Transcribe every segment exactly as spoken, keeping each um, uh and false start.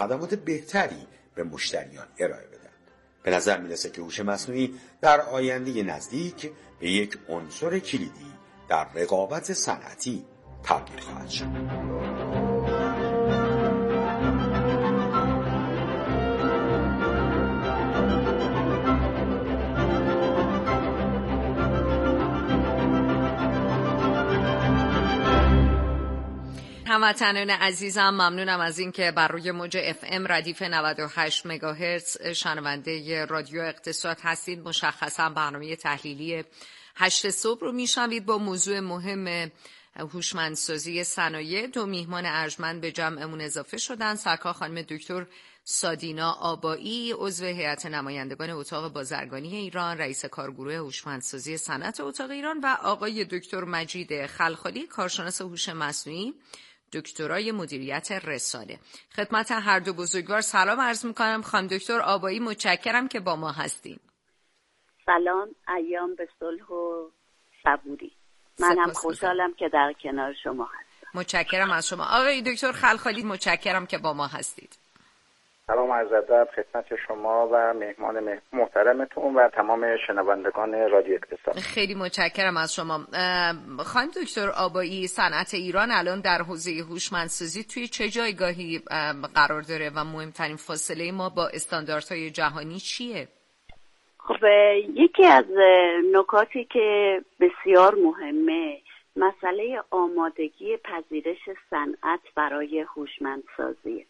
خدمات بهتری به مشتریان ارائه بدن. به نظر میرسه که هوش مصنوعی در آینده نزدیک به یک عنصر کلیدی در رقابت صنعتی تبدیل خواهد شد. هموطنان عزیزم، ممنونم از این که بر روی موج اف ام ردیف نود و هشت مگاهرتز شنونده رادیو اقتصاد هستید. مشخصا برنامه تحلیلی هشت صبح رو میشنوید با موضوع مهم هوشمندسازی صنایع. دو میهمان ارجمند به جمعمون اضافه شدن. سرکار خانم دکتر سادینا آبایی، عضو هیئت نمایندگان اتاق بازرگانی ایران، رئیس کارگروه هوشمندسازی صنعت اتاق ایران، و آقای دکتر مجید خلخالی، کارشناس هوش مصنوعی، دکترای مدیریت رسانه. خدمت هر دو بزرگوار سلام عرض میکنم. خانم دکتر آبایی، متشکرم که با ما هستیم. سلام، ایام به صلح و صبوری. منم خوشحالم که در کنار شما هستم. متشکرم از شما. آقای دکتر خلخالی، متشکرم که با ما هستید. سلام عرض ادب خدمت شما و مهمان محترمتون و تمام شنوندگان رادیو اقتصاد. خیلی متشکرم از شما. خانم دکتر آبایی، صنعت ایران الان در حوزه هوشمندسازی توی چه جایگاهی قرار داره و مهمترین فاصله ما با استانداردهای جهانی چیه؟ خب یکی از نکاتی که بسیار مهمه مسئله آمادگی پذیرش صنعت برای هوشمندسازی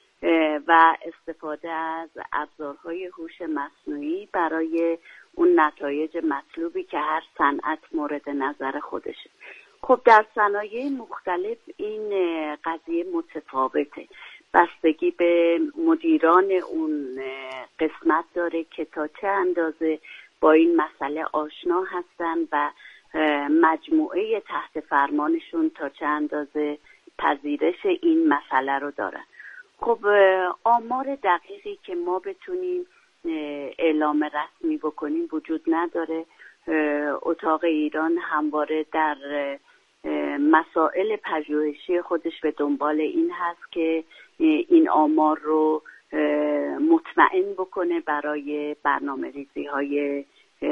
و استفاده از ابزارهای هوش مصنوعی برای اون نتایج مطلوبی که هر صنعت مورد نظر خودشه. خب در صنایع مختلف این قضیه متفاوته، بستگی به مدیران اون قسمت داره که تا چه اندازه با این مسئله آشنا هستن و مجموعه تحت فرمانشون تا چه اندازه پذیرش این مسئله رو دارن. خب آمار دقیقی که ما بتونیم اعلام رسمی بکنیم وجود نداره. اتاق ایران همواره در مسائل پژوهشی خودش به دنبال این هست که این آمار رو مطمئن بکنه برای برنامه ریزی های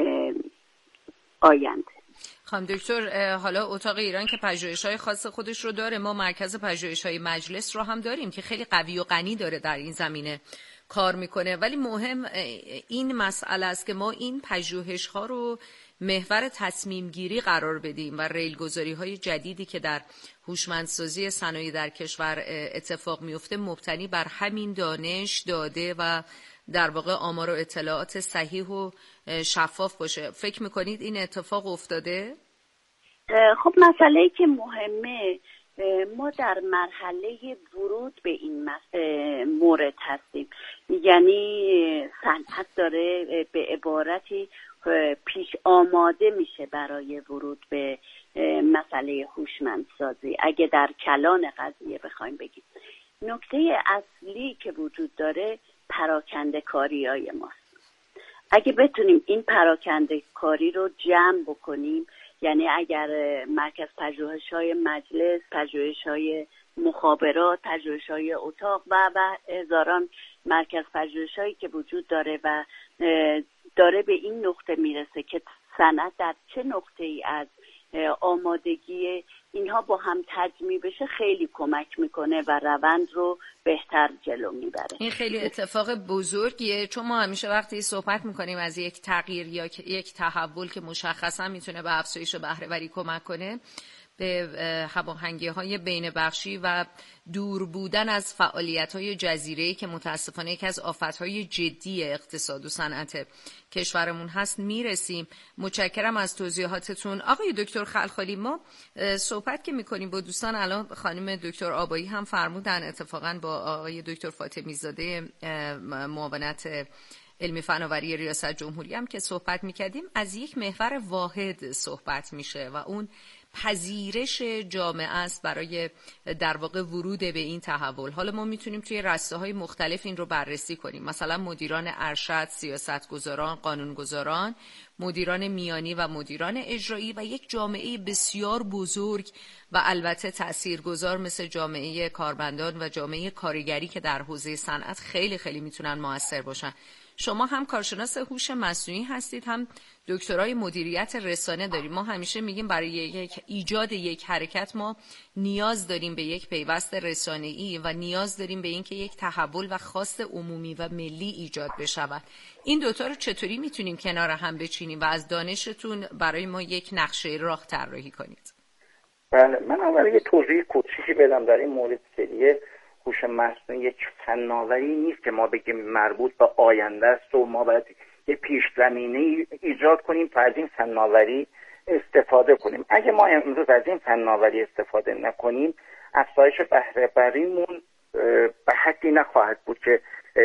آینده. خانم دکتر، حالا اتاق ایران که پژوهش‌های خاص خودش رو داره، ما مرکز پژوهش‌های مجلس رو هم داریم که خیلی قوی و غنی داره در این زمینه کار میکنه، ولی مهم این مسئله است که ما این پژوهش‌ها رو محور تصمیم گیری قرار بدیم و ریلگذاری‌های جدیدی که در هوشمندسازی صنایع در کشور اتفاق میفته مبتنی بر همین دانش داده و در واقع آمار و اطلاعات صحیح و شفاف باشه. فکر میکنید این اتفاق افتاده؟ خب مسئله‌ای که مهمه، ما در مرحله ورود به این مورد هستیم، یعنی صنعت داره به عبارتی پیش آماده میشه برای ورود به مسئله هوشمندسازی. اگه در کلان قضیه بخوایم بگیم، نکته اصلی که وجود داره پراکنده کاری های ماست. اگه بتونیم این پراکنده کاری رو جمع بکنیم، یعنی اگر مرکز پژوهش های مجلس، پژوهش های مخابرات، پژوهش های اتاق و و هزاران مرکز پژوهش هایی که وجود داره و داره به این نقطه میرسه که صنعت در چه نقطه ای از آمادگی اینها با هم تجمیع بشه، خیلی کمک میکنه و روند رو بهتر جلو میبره. این خیلی اتفاق بزرگیه، چون ما همیشه وقتی صحبت میکنیم از یک تغییر یا یک تحول که مشخصا میتونه به افزایش بهره‌وری کمک کنه، به هماهنگی‌های بین بخشی و دور بودن از فعالیت‌های جزیره‌ای که متاسفانه یکی از آفت‌های جدی اقتصاد و صنعت کشورمون هست میرسیم. متشکرم از توضیحاتتون. آقای دکتر خلخالی، ما صحبت که می‌کنیم با دوستان، الان خانم دکتر آبایی هم فرمودن، اتفاقاً با آقای دکتر فاطمی زاده معاونت علمی فناوری ریاست جمهوری هم که صحبت می‌کردیم، از یک محور واحد صحبت میشه و اون پذیرش جامعه است برای در واقع ورود به این تحول. حالا ما میتونیم توی رسته‌های مختلف این رو بررسی کنیم، مثلا مدیران ارشد، سیاستگزاران، قانونگذاران، مدیران میانی و مدیران اجرایی و یک جامعه بسیار بزرگ و البته تاثیرگذار مثل جامعه کارمندان و جامعه کارگری که در حوزه صنعت خیلی خیلی میتونن موثر باشن. شما هم کارشناس هوش مصنوعی هستید، هم دکترای مدیریت رسانه دارید. ما همیشه میگیم برای یک ایجاد یک حرکت ما نیاز داریم به یک پیوست رسانه‌ای و نیاز داریم به اینکه یک تحول و خواست عمومی و ملی ایجاد بشود. این دوتا رو چطوری میتونیم کنار هم بچینیم و از دانشتون برای ما یک نقشه راه طراحی کنید؟ بله، من اول یه توضیح کوچیکی بدم در این مورد که هوش مصنوعی یک فناوری نیست که ما بگیم مربوط به آینده است و ما باید یه پیش زمینه ایجاد کنیم تا از این فناوری استفاده کنیم. اگه ما امروز از این فناوری استفاده نکنیم، افزایش بهره بریمون به حدی نخواهد بود که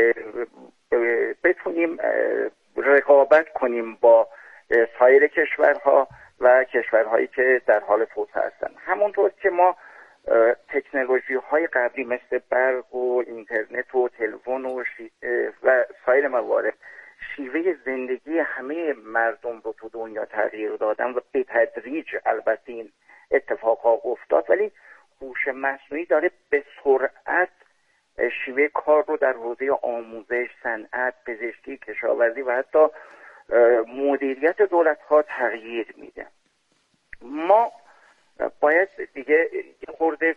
بتونیم رقابت کنیم با سایر کشورها و کشورهایی که در حال توسعه هستند. همونطور که ما تکنولوژی های قبلی مثل برق و اینترنت و تلفن و, و سایر موارد شیوه زندگی همه مردم رو تو دنیا تغییر دادن و به تدریج البته این اتفاقا افتاد، ولی هوش مصنوعی داره به سرعت شیوه کار رو در حوزه آموزش، صنعت، پزشکی، کشاورزی و حتی مدیریت دولت ها تغییر میده. ما باید دیگه یه خورده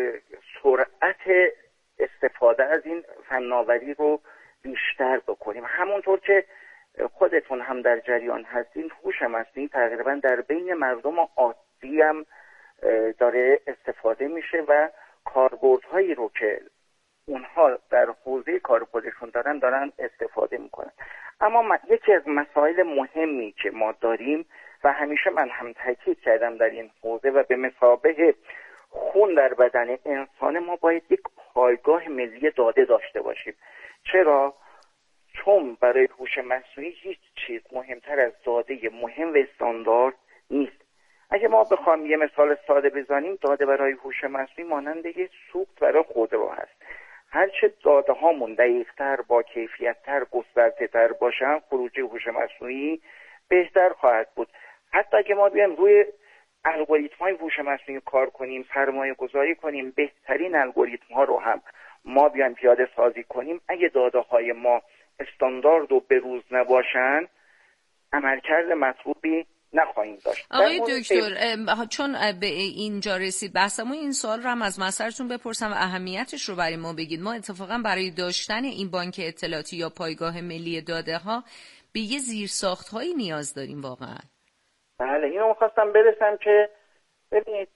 سرعت استفاده از این فناوری رو بیشتر بکنیم. همونطور که خودتون هم در جریان هستین، هوش مصنوعی تقریبا در بین مردم عادی هم داره استفاده میشه و کاربردهایی رو که اونها در حوزه کار خودشون دارن دارن استفاده میکنن. اما یکی از مسائل مهمی که ما داریم و همیشه من هم تاکید کردم در این حوزه و به مثابه خون در بدن انسان، ما باید یک پایگاه ملی داده داشته باشیم. چرا؟ چون برای هوش مصنوعی هیچ چیز مهمتر از داده مهم و استاندارد نیست. اگه ما بخوام یه مثال ساده بزنیم، داده برای هوش مصنوعی مانند یه سوخت برای خودرو هست. هرچه داده هامون دقیق‌تر، با کیفیت‌تر، گسترده‌تر باشن، خروجی هوش مصنوعی بهتر خواهد بود. حتی اگه ما بیایم روی الگوریتم‌های هوش مصنوعی کار کنیم، سرمایه گذاری کنیم، بهترین الگوریتم‌ها رو هم ما بیایم پیاده سازی کنیم، اگه داده‌های ما استاندارد و بروز نباشن، عملکرد مطلوبی نخواهیم داشت. آقای دکتر، چون به اینجا رسید بحثمون، این سوال رو هم از مسترتون بپرسم و اهمیتش رو برای ما بگید. ما اتفاقا برای داشتن این بانک اطلاعاتی یا پایگاه ملی داده ها به یه زیرساخت‌هایی نیاز داریم واقعا. بله، اینو می‌خواستم برسم که ببینید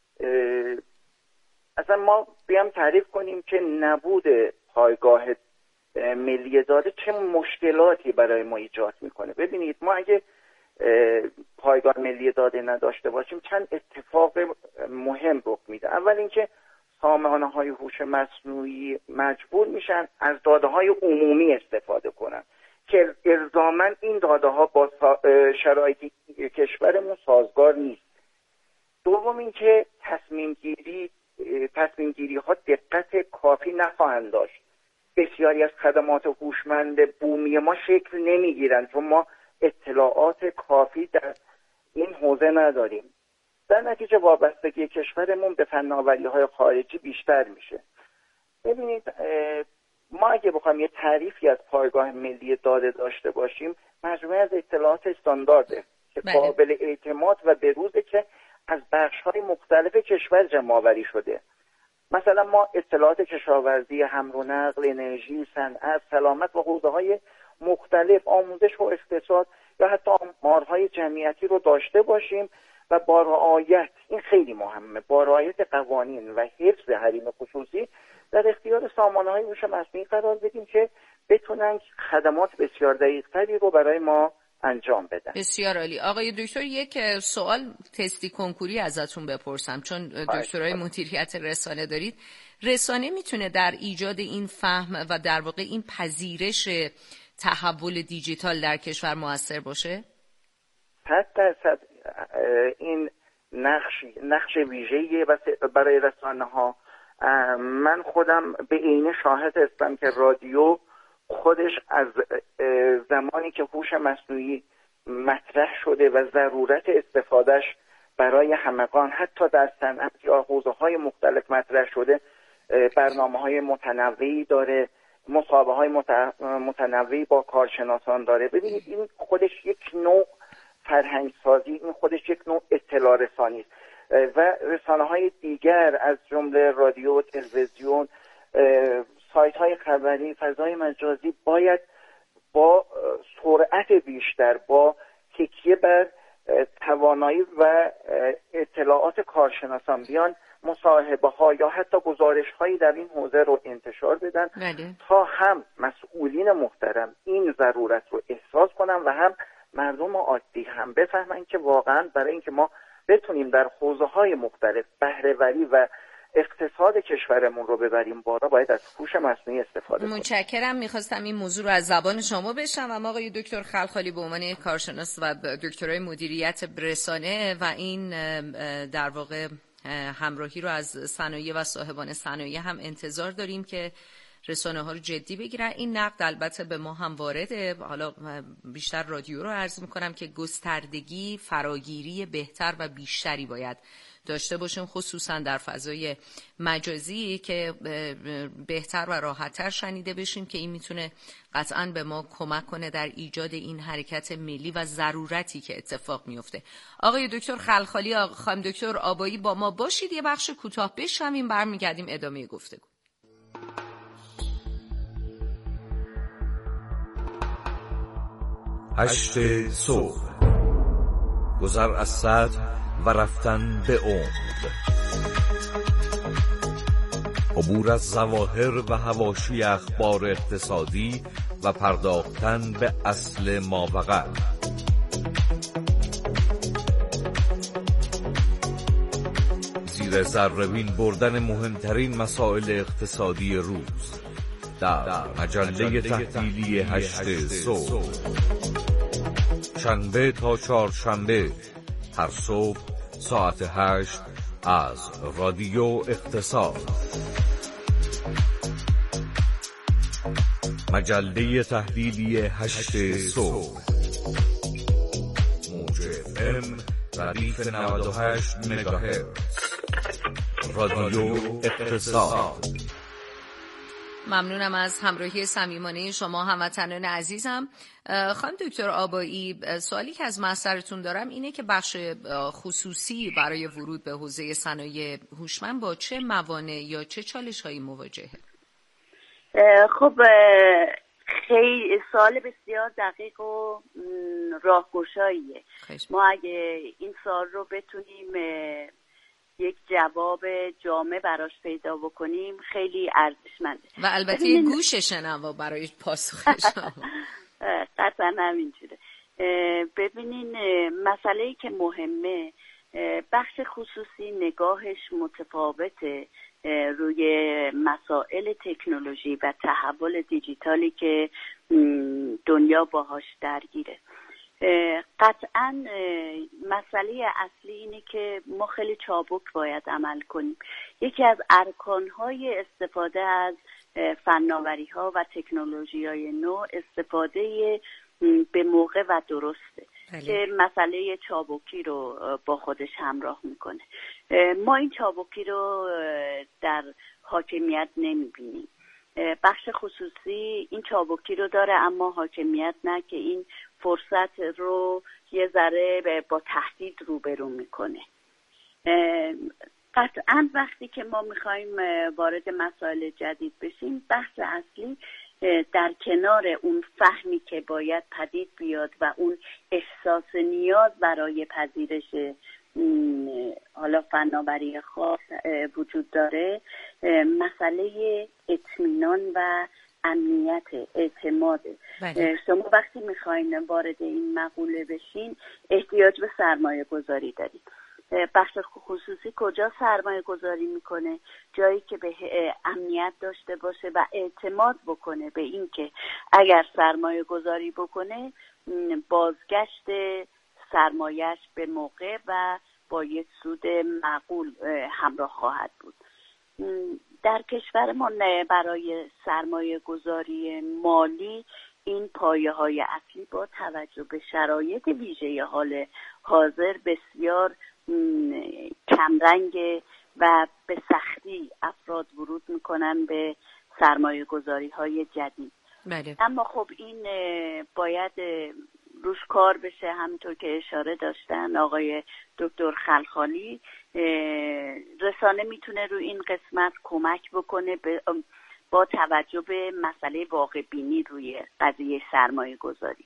اصلا ما بیام تعریف کنیم که نبود پایگاه ملی داده چه مشکلاتی برای ما ایجاد میکنه. ببینید ما اگه پایگاه ملی داده نداشته باشیم، چند اتفاق مهم رخ میده. اول اینکه سامانه‌های هوش مصنوعی مجبور میشن از داده‌های عمومی استفاده کنن که الزاماً این داده‌ها با شرایط کشورمون سازگار نیست. دوم اینکه تصمیم گیری تصمیم گیری ها دقت کافی نخواهند داشت. بسیاری از خدمات هوشمند بومی ما شکل نمیگیرند چون ما اطلاعات کافی در این حوزه نداریم. در نتیجه وابستگی کشورمون به فناوری‌های خارجی بیشتر میشه. ببینید ما اگه بخوایم یه تعریفی از پایگاه ملی داده داشته باشیم، مجموعه از اطلاعات استاندارده که بله. قابل اعتماد و بروزه که از بخش‌های مختلف کشور جمع‌آوری شده. مثلا ما اطلاعات کشاورزی، حمل و نقل، انرژی، صنعت، سلامت و حوزه‌های مختلف، آموزش و اقتصاد یا حتی آمارهای جمعیتی رو داشته باشیم و با رعایت، این خیلی مهمه، با رعایت قوانین و حفظ حریم خصوصی در اختیار سامانه‌های هوش مصنوعی قرار بدیم که بتونن خدمات بسیار دقیق‌تری رو برای ما انجام بدن. بسیار عالی. آقای دکتر، یک سوال تستی کنکوری ازتون بپرسم، چون دکترای مدیریت رسانه دارید. رسانه میتونه در ایجاد این فهم و در واقع این پذیرش تحول دیجیتال در کشور موثر باشه؟ صد درصد این نقش نقش ویژه‌ای برای رسانه‌ها. من خودم به عینه شاهد هستم که رادیو خودش از زمانی که هوش مصنوعی مطرح شده و ضرورت استفادهش برای همگان حتی در صنعت یا حوزه‌های مختلف مطرح شده، برنامه‌های متنوعی داره، مصاحبه‌های متنوعی با کارشناسان داره. ببینید این خودش یک نوع فرهنگ سازی، این خودش یک نوع اطلاع رسانی است و رسانه‌های دیگر از جمله رادیو، تلویزیون، سایت‌های خبری، فضای مجازی باید با سرعت بیشتر، با تکیه بر توانایی و اطلاعات کارشناسان بیان مصاحبه‌ها یا حتی گزارش‌هایی در این حوزه رو انتشار بدن بله. تا هم مسئولین محترم این ضرورت رو احساس کنن و هم مردم عادی هم بفهمن که واقعا برای اینکه ما بتونیم در حوزه‌های مختلف بهره‌وری و اقتصاد کشورمون رو ببریم بالا، باید از هوش مصنوعی استفاده کنیم. متشکرم. میخواستم این موضوع رو از زبان شما بشنوم آقای دکتر خلخالی به عنوان کارشناس و دکترای مدیریت رسانه و این در واقع همراهی رو از صنایع و صاحبان صنایع هم انتظار داریم که رسانه ها رو جدی بگیرن. این نقد البته به ما هم وارده، حالا بیشتر رادیو رو عرض میکنم که گستردگی، فراگیری بهتر و بیشتری باید داشته باشیم، خصوصا در فضای مجازی که بهتر و راحت‌تر شنیده بشیم که این میتونه قطعاً به ما کمک کنه در ایجاد این حرکت ملی و ضرورتی که اتفاق میفته. آقای دکتر خلخالی، خانم دکتر آبایی با ما باشید، یه بخش کوتاه بشنویم، برمیگردیم ادامه گفتگو. هشت صبح، گذر از سطح و رفتن به عمق، عبور از ظواهر و حواشی اخبار اقتصادی و پرداختن به اصل ماوقع. زیر ذره‌بین بردن مهمترین مسائل اقتصادی روز در مجله تحلیلی هشت صبح، شنبه تا چهارشنبه هر صبح ساعت هشت از رادیو اقتصاد. مجله تحلیلی هشت صبح، موج اف ام ردیف نود و هشت مگاهرتز، رادیو اقتصاد. ممنونم از همراهی صمیمانه شما هموطنان عزیزم. خانم دکتر آبایی، سوالی که از محضرتون دارم اینه که بخش خصوصی برای ورود به حوزه صنایع هوشمند با چه موانع یا چه چالش‌هایی مواجهه؟ خب خیلی سوال بسیار دقیق و راهگشاییه. ما اگه این سوال رو بتونیم یک جواب جامع براش پیدا بکنیم خیلی ارزشمنده و البته یه گوش شنوا برای پاسخش. قطعا همینجوره. ببینین مسئله‌ای که مهمه، بخش خصوصی نگاهش متفاوته روی مسائل تکنولوژی و تحول دیجیتالی که دنیا باهاش درگیره. قطعا مسئله اصلی اینه که ما خیلی چابک باید عمل کنیم. یکی از ارکانهای استفاده از فناوری‌ها و تکنولوژی‌های نو استفاده به موقع و درسته بله. که مسئله چابکی رو با خودش همراه میکنه. ما این چابکی رو در حاکمیت نمیبینیم. بخش خصوصی این چابکی رو داره اما حاکمیت نه، که این فرصت رو یه ذره با تهدید روبرو میکنه. قطعا وقتی که ما میخوایم وارد مسائل جدید بشیم، بحث اصلی در کنار اون فهمی که باید پدید بیاد و اون احساس نیاز برای پذیرش حالا فناوری خاص وجود داره، مسئله اطمینان و امنیت، اعتماد. بله. شما وقتی میخواین وارد این مقوله بشین احتیاج به سرمایه گذاری دارید. بخش خصوصی کجا سرمایه گذاری میکنه؟ جایی که به امنیت داشته باشه و اعتماد بکنه به این که اگر سرمایه گذاری بکنه بازگشت سرمایهش به موقع و با یک سود معقول همراه خواهد بود. در کشورمان برای سرمایه گذاری مالی این پایه های اصلی با توجه به شرایط ویژه حال حاضر بسیار کمرنگ و به سختی افراد ورود میکنن به سرمایه گذاری های جدید. بله. اما خب این باید روش کار بشه، همونطور که اشاره داشتن آقای دکتر خلخالی. رسانه میتونه رو این قسمت کمک بکنه با توجه به مسئله واقع بینی روی قضیه سرمایه گذاری.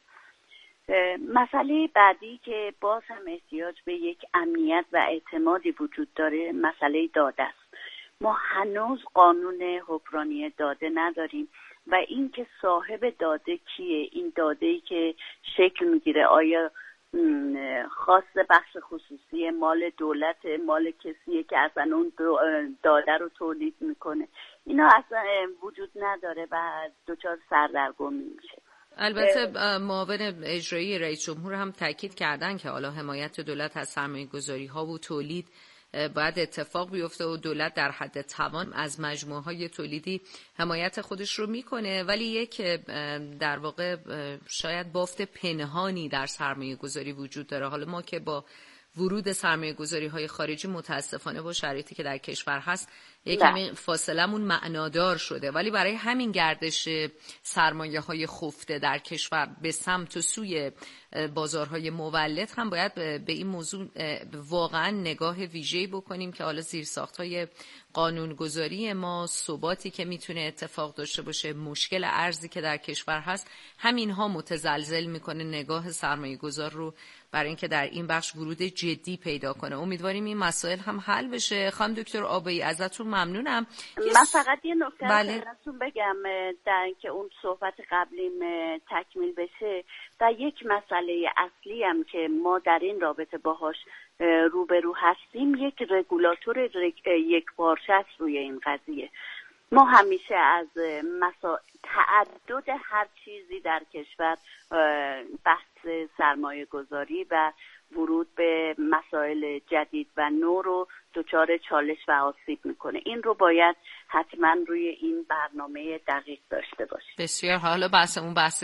مسئله بعدی که باز هم احتیاج به یک امنیت و اعتمادی وجود داره مسئله داده است. ما هنوز قانون حکمرانی داده نداریم و این که صاحب داده کیه، این داده‌ای که شکل میگیره آیا خاص بخش خصوصی مال دولت، مال کسیه که اصلا اون داده رو تولید میکنه، اینا اصلا وجود نداره و دچار سردرگمی میشه. البته معاون اجرایی رئیس جمهور هم تاکید کردن که حالا حمایت دولت از سرمایه‌گذاری ها و تولید باید اتفاق بیفته و دولت در حد توان از مجموعه های تولیدی حمایت خودش رو میکنه، ولی یک در واقع شاید بافت پنهانی در سرمایه گذاری وجود داره. حالا ما که با ورود سرمایه گذاری های خارجی متاسفانه با شرایطی که در کشور هست یک کمی فاصلمون معنادار شده، ولی برای همین گردش سرمایه های خفته در کشور به سمت و سوی بازارهای مولد هم باید به این موضوع واقعا نگاه ویژه‌ای بکنیم که حالا زیرساخت‌های قانونگذاری ما، ثباتی که میتونه اتفاق داشته باشه، مشکل ارزی که در کشور هست، همینها متزلزل میکنه نگاه سرمایه گذار رو برای اینکه در این بخش ورود جدی پیدا کنه. امیدواریم این مسائل هم حل بشه. خانم دکتر آبایی ازتون ممنونم. من فقط یه نکته بله. براتون بگم در که اون صحبت قبلیم تکمیل بشه و یک مسئله اصلی هم که ما در این رابطه باهاش روبرو هستیم یک رگولاتور یک پارچه است روی این قضیه. ما همیشه از مسا... تعدد هر چیزی در کشور بحث سرمایه گذاری و ورود به مسائل جدید و نو رو دچار چالش و آسیب میکنه. این رو باید حتما روی این برنامه دقیق داشته باشیم. بسیار. حالا بحث اون بحث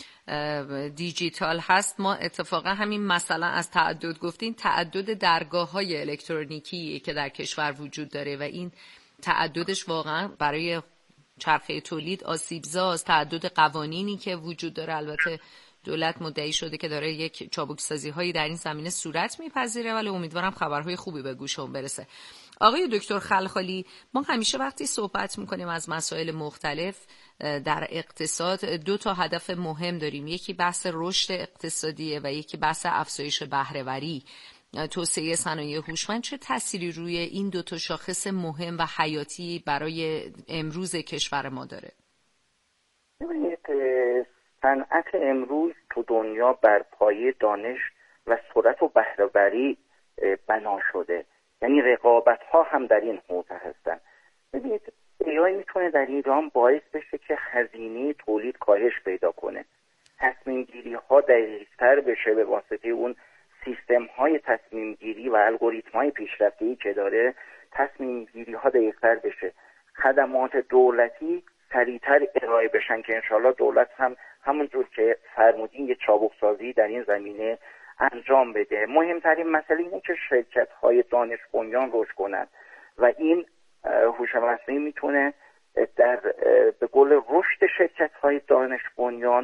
دیجیتال هست. ما اتفاقا همین مثلا از تعدد گفتین، تعدد درگاه های الکترونیکی که در کشور وجود داره و این تعددش واقعا برای چرخه تولید آسیبزاست. تعدد قوانینی که وجود داره، البته دولت مدعی شده که داره یک چابکسازی هایی در این زمینه صورت میپذیره، ولی امیدوارم خبرهای خوبی به گوشمون برسه. آقای دکتر خلخالی، ما همیشه وقتی صحبت میکنیم از مسائل مختلف در اقتصاد دو تا هدف مهم داریم، یکی بحث رشد اقتصادیه و یکی بحث افزایش بهره‌وری. توسعه صنایع هوشمند چه تأثیری روی این دو تا شاخص مهم و حیاتی برای امروز کشور ما داره؟ ببینید، صنعت امروز تو دنیا بر پایه دانش و سرعت و بهره‌وری بنا شده، یعنی رقابت ها هم در این حوزه هستن. ببینید، ای آی میتونه در ایران باعث بشه که هزینه تولید کاهش پیدا کنه، تصمیم گیری ها دقیق‌تر بشه به واسطه اون سیستم های تصمیم گیری و الگوریتم های پیشرفته‌ای که داره، تصمیم گیری ها دقیق‌تر بشه، خدمات دولتی سریعتر ارائه بشن که انشالله دولت هم همونجور که فرمودین یه چابکسازی در این زمینه انجام بده. مهمترین مسئله اینه که شرکت های دانش بنیان رشد کنند و این هوش مصنوعی میتونه در به قول رشد شرکت های دانش بنیان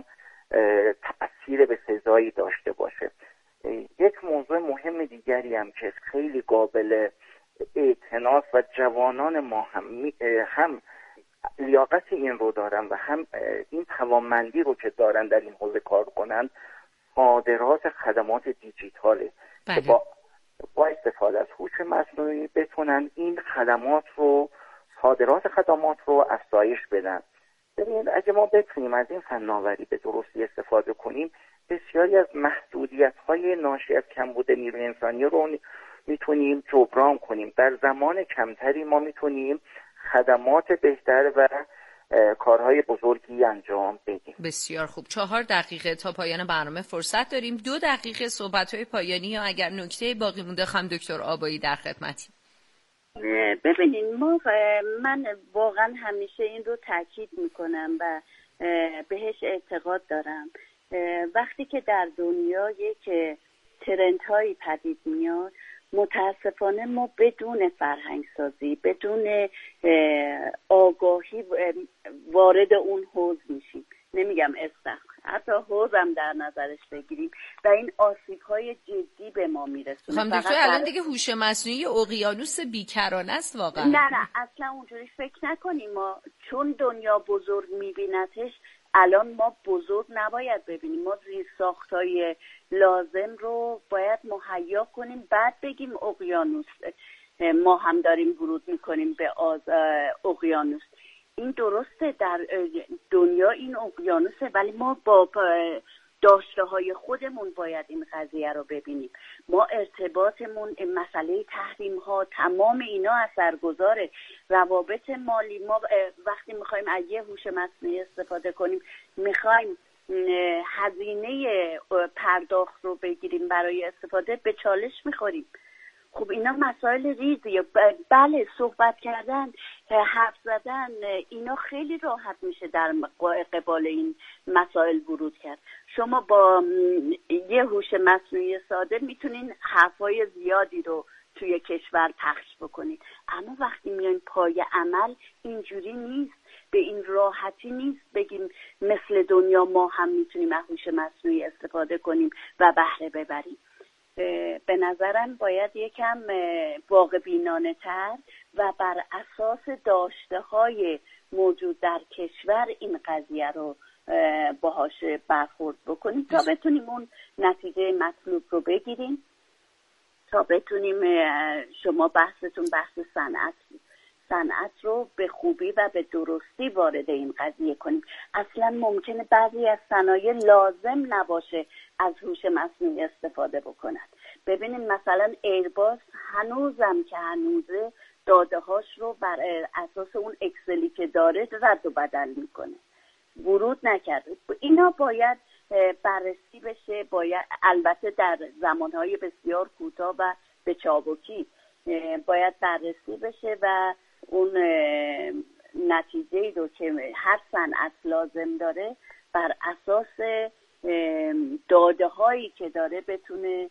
تأثیر به سزایی داشته باشه. یک موضوع مهم دیگری هم که خیلی قابل اعتناست و جوانان ما هم هم لیاقت این رو دارن و هم این توانمندی رو که دارن در این حوزه کار کنن، صادرات خدمات دیجیتاله که با با استفاده از هوش مصنوعی بتونن این خدمات رو صادرات خدمات رو افزایش بدن. ببینید، اگه ما بتونیم از این فناوری به درستی استفاده کنیم، بسیاری از محدودیت‌های ناشی از کمبود نیروی انسانی رو میتونیم جبران کنیم. در زمان کمتری ما میتونیم خدمات بهتر و کارهای بزرگی انجام بدیم. بسیار خوب. چهار دقیقه تا پایان برنامه فرصت داریم. دو دقیقه صحبت‌های پایانی یا اگر نکته باقی مونده خانم دکتر آبایی در خدمتیم. ببینین ما من واقعا همیشه این رو تاکید میکنم و بهش اعتقاد دارم. وقتی که در دنیا یک ترندهایی پدید میاد، متاسفانه ما بدون فرهنگ سازی، بدون آگاهی وارد اون حوض میشیم. نمیگم استخر، حتی حوض هم در نظرش بگیریم و این آسیب‌های جدی به ما میرسونه. خانم دکتر الان دیگه هوش مصنوعی اقیانوس بیکرانه است واقعا. نه نه اصلا اونجوری فکر نکنیم. ما چون دنیا بزرگ میبینتش، الان ما بزرگ نباید ببینیم. ما زیرساخت‌های لازم رو باید مهیا کنیم، بعد بگیم اقیانوس ما هم داریم ورود میکنیم به آز... اقیانوس. این درسته، در دنیا این اقیانوسه، ولی ما با داشته های خودمون باید این قضیه رو ببینیم. ما ارتباطمون، مسئله تحریم ها، تمام اینا اثرگذاره. روابط مالی، ما وقتی میخوایم از یه هوش مصنوعی استفاده کنیم، میخوایم هزینه پرداخت رو بگیریم برای استفاده، به چالش میخوریم. خب اینا مسائل ریزیه. بله صحبت کردن، حرف زدن، اینا خیلی راحت میشه در قبال این مسائل ورود کرد. شما با یه هوش مصنوعی ساده میتونین حرفای زیادی رو توی کشور پخش بکنید، اما وقتی میاین پای عمل اینجوری نیست، به این راحتی نیست بگیم مثل دنیا ما هم میتونیم از هوش مصنوعی استفاده کنیم و بهره ببریم. به نظرم باید یکم واقع بینانه تر و بر اساس داشته های موجود در کشور این قضیه رو باهاش برخورد بکنیم تا بتونیم اون نتیجه مطلوب رو بگیریم، تا بتونیم شما بحثتون بحث صنعت صنعت رو به خوبی و به درستی وارد این قضیه کنیم. اصلا ممکنه بعضی از صنایع لازم نباشه از هوش مصنوعی استفاده بکنند. ببینید مثلا ایرباس هنوزم که هنوزه داده هاش رو بر اساس اون اکسلی که داره رد و بدل میکنه، ورود نکرده. اینا باید بررسی بشه، باید البته در زمانهای بسیار کوتاه و به چابکی باید بررسی بشه و اون نتیجه‌ای رو که هر صنعت لازم داره بر اساس داده هایی که داره بتونه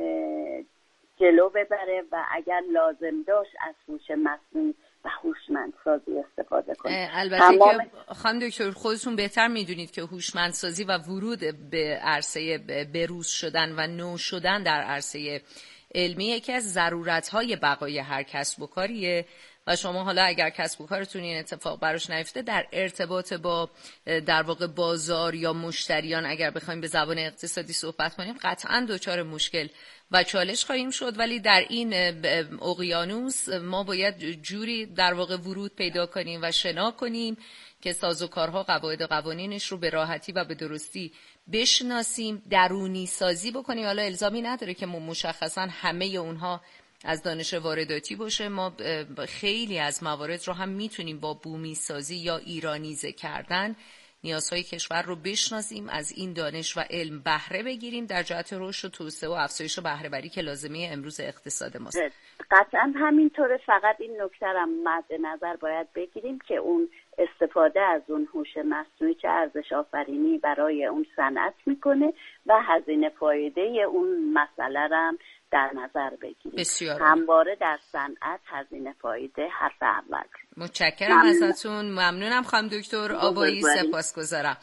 جلو ببره و اگر لازم داشت از هوش مصنوعی و هوشمندسازی استفاده کنه. البته تمام... که خانم دکتر خودتون بهتر میدونید که هوشمندسازی و ورود به عرصه بروز شدن و نو شدن در عرصه علمی یکی از ضرورت‌های بقای هر کسب و کاریه و شما حالا اگر کسب و کارتون این اتفاق براش نیفته، در ارتباط با در واقع بازار یا مشتریان اگر بخوایم به زبان اقتصادی صحبت کنیم قطعاً دچار مشکل و چالش خواهیم شد. ولی در این اقیانوس ما باید جوری در واقع ورود پیدا کنیم و شنا کنیم که سازوکارها قواعد و قوانینش رو به راحتی و به درستی بشناسیم، درونی سازی بکنیم. حالا الزامی نداره که ما مشخصاً همه اونها از دانش وارداتی باشه. ما خیلی از موارد رو هم میتونیم با بومی سازی یا ایرانیزه کردن نیازهای کشور رو بشناسیم، از این دانش و علم بهره بگیریم در جهت رشد و توسعه و افزایش بهره وری که لازمه امروز اقتصاد ماست. قطعا همینطوره. فقط این نکته رو مد نظر باید بگیریم که اون استفاده از اون هوش مصنوعی چه ارزش آفرینی برای اون صنعت میکنه و هزینه فایده اون مسئله رو هم در نظر بگیریم. بسیار همواره در صنعت هزینه فایده حرف اول. متشکرم ازتون. ممنونم خانم دکتر آبایی، سپاسگزارم.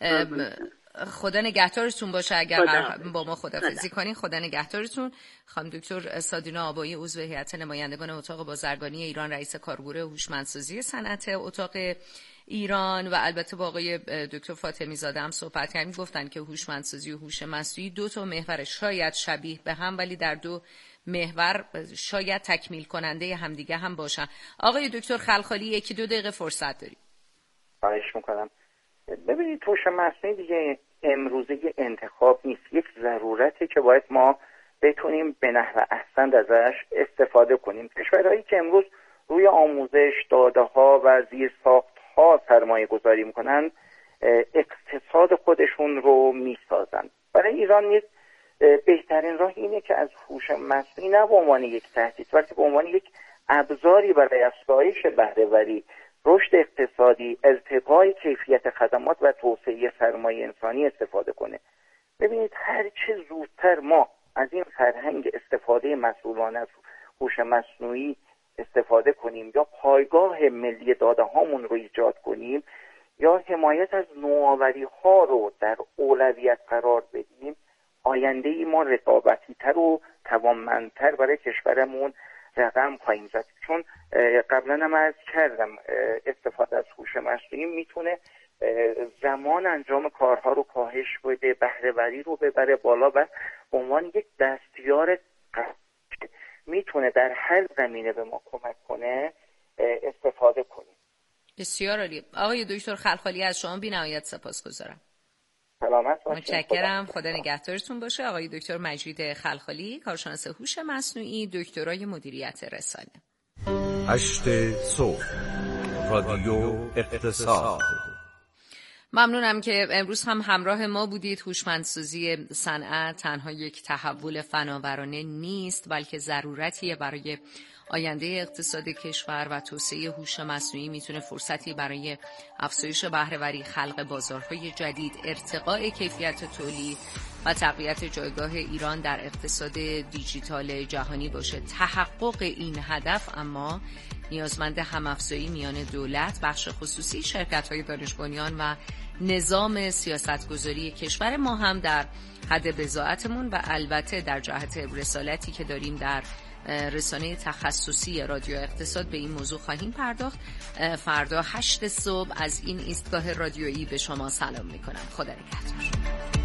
خدا نگهدارتون باشه اگر با ما خداحافظی کنین. خدا نگهدارتون. خانم دکتر سادینا آبایی، عضو هیئت نمایندگان اتاق بازرگانی ایران، رئیس کارگروه هوشمندسازی صنعت اتاق ایران و البته با آقای دکتر فاطمی زاده هم صحبت کردیم. گفتن که هوشمندسازی و هوش مصنوعی دو تا محور شاید شبیه به هم ولی در دو محور شاید تکمیل کننده همدیگه هم باشن. آقای دکتر خلخالی یکی دو دقیقه فرصت داریم. خواهش میکنم. ببینید هوش مصنوعی دیگه امروزه یه انتخاب نیست، یک ضرورته که باید ما بتونیم به نحو احسن ازش استفاده کنیم. کشورهایی که امروز روی آموزش، داده ها و زیرساخت ها سرمایه گذاری میکنن اقتصاد خودشون رو میسازن. برای ایران نیز بهترین راه اینه که از هوش مصنوعی نه به عنوان یک تهدید بلکه به عنوان یک ابزاری برای افزایش بهره‌وری، رشد اقتصادی، ارتقای کیفیت خدمات و توسعه سرمایه انسانی استفاده کنه. ببینید هر چه زودتر ما از این فرهنگ استفاده مسئولانه از هوش مصنوعی استفاده کنیم یا پایگاه ملی داده هامون رو ایجاد کنیم یا حمایت از نوآوری ها رو در اولویت قرار بدیم، آینده ای ما رقابتی تر و توانمندتر برای کشورمون رقم خواهیم زد. چون قبلا هم عرض کردم استفاده از هوش مصنوعی میتونه زمان انجام کارها رو کاهش بده، بهره‌وری رو ببره بالا و به عنوان یک دستیار میتونه در هر زمینه به ما کمک کنه استفاده کنیم. بسیار عالی. آقای دکتر خلخالی از شما بی‌نهایت سپاسگزارم. سلامت باشید. متشکرم. خدا نگهدارتون باشه. آقای دکتر مجید خلخالی، کارشناس هوش مصنوعی، دکترای مدیریت رسانه. هشت صبح رادیو اقتصاد. ممنونم که امروز هم همراه ما بودید. هوشمندسازی صنعت تنها یک تحول فناورانه نیست بلکه ضرورتیه برای آینده اقتصاد کشور و توسعه هوش مصنوعی میتونه فرصتی برای افزایش بهره‌وری، خلق بازارهای جدید، ارتقاء کیفیت تولید و تقویت جایگاه ایران در اقتصاد دیجیتال جهانی باشه. تحقق این هدف اما نیازمند هم‌افزایی میان دولت، بخش خصوصی، شرکت‌های دانش بنیان و نظام سیاستگذاری کشور ما هم در حد بضاعتمون و البته در جهت رسالتی که داریم در رسانه تخصصی رادیو اقتصاد به این موضوع خواهیم پرداخت. فردا هشت صبح از این ایستگاه رادیویی به شما سلام میکنم. خدا نگهدار.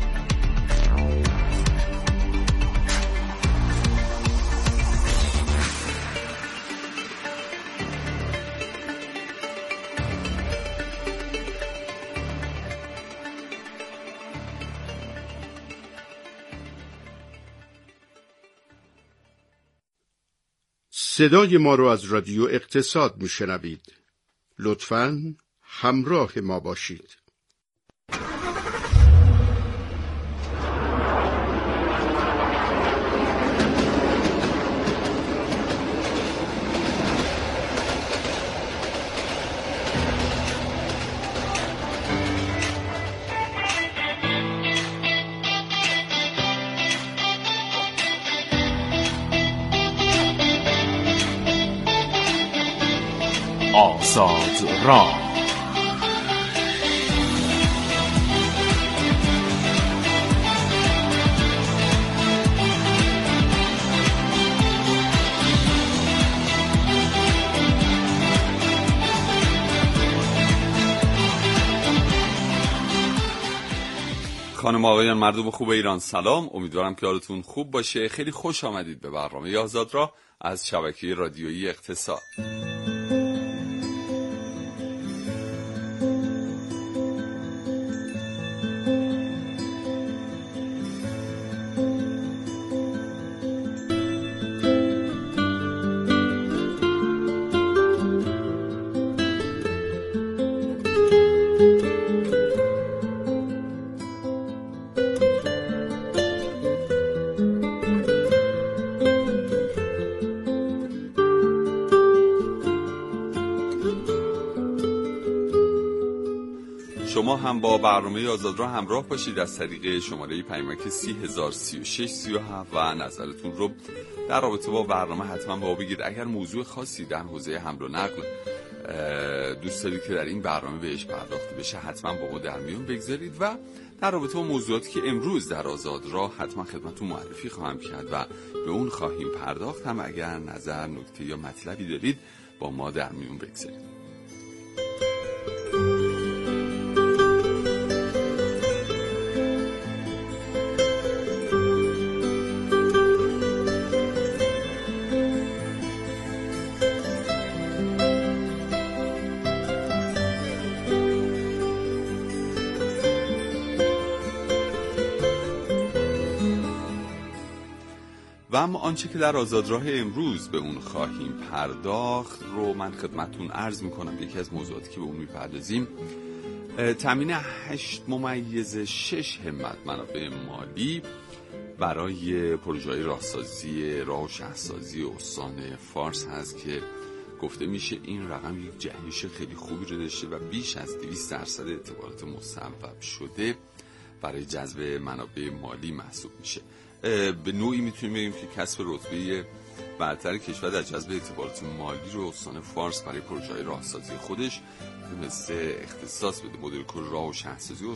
صدای ما رو از رادیو اقتصاد میشنوید. لطفاً همراه ما باشید. آزاد راه. خانم آقایان، مردم خوب ایران، سلام. امیدوارم که حالتون خوب باشه. خیلی خوش آمدید به برنامه آزاد راه از شبکه رادیویی اقتصاد. شما هم با برنامه آزاد راه همراه باشید از طریق شماره پیامک سی هزار سی و شش سی و هفت و نظرتون رو در رابطه با برنامه حتما با بگید. اگر موضوع خاصی در حوزه حمل و نقل دوست دارید که در این برنامه بهش پرداخته بشه حتما با ما در میون بگذارید و در رابطه با موضوعاتی که امروز در آزاد راه حتما خدمتتون معرفی خواهم کرد و به اون خواهیم پرداخت هم اگر نظر، نکته یا مطلبی دارید با ما در میون بگذارید. و اما آنچه که در آزادراه امروز به اون خواهیم پرداخت رو من خدمتتون عرض میکنم. یکی از موضوعاتی که به اون میپردازیم تامین هشت ممیز شش همت منابع مالی برای پروژه‌های راهسازی راه و شهرسازی استان فارس هست که گفته میشه این رقم یک جهش خیلی خوبی رو داشته و بیش از دویست درصد اعتبارات مصوب شده برای جذب منابع مالی محسوب میشه. به نوعی میتونیم بگیم که کسب رتبه برتر کشور در جذب اعتبارات مالی رو استان فارس برای پروژه‌های راهسازی خودش مثل اختصاص بده مدل کل راه و شهرسازی